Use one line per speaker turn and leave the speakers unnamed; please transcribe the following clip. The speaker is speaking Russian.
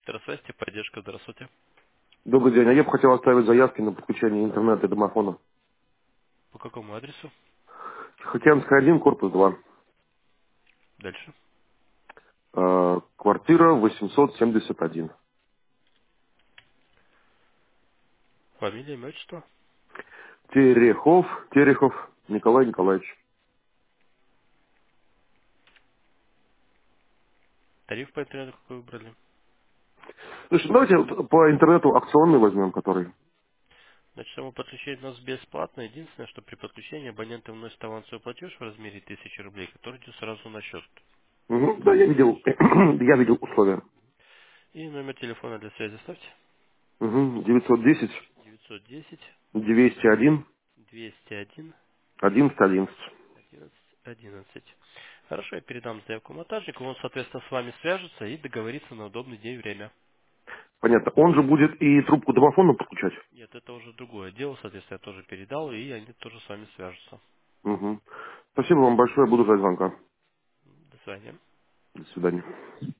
Центр связи, поддержка, здравствуйте.
Добрый день. А я бы хотел оставить заявки на подключение интернета и домофона.
По какому адресу?
Тихоокеанская 1, корпус 2.
Дальше.
Квартира 871.
Фамилия, имя, отчество.
Терехов Николай Николаевич.
Тариф по интернету какой выбрали?
Слушай, давайте вот по интернету акционный возьмем, который.
Значит, само подключение у нас бесплатно. Единственное, что при подключении абоненты вносят авансовый платеж в размере 1000 рублей, который идет сразу на счет.
Мгм. Да, я видел, я видел условия.
И номер телефона для связи ставьте.
Угу. 910
910
201
201
11 11.
11 11. Хорошо, я передам заявку монтажнику, он, соответственно, с вами свяжется и договорится на удобный день и время.
Понятно. Он же будет и трубку домофона подключать.
Нет, это уже другое дело, соответственно, я тоже передал, и они тоже с вами свяжутся.
Угу. Спасибо вам большое, буду ждать звонка.
До свидания.
До свидания.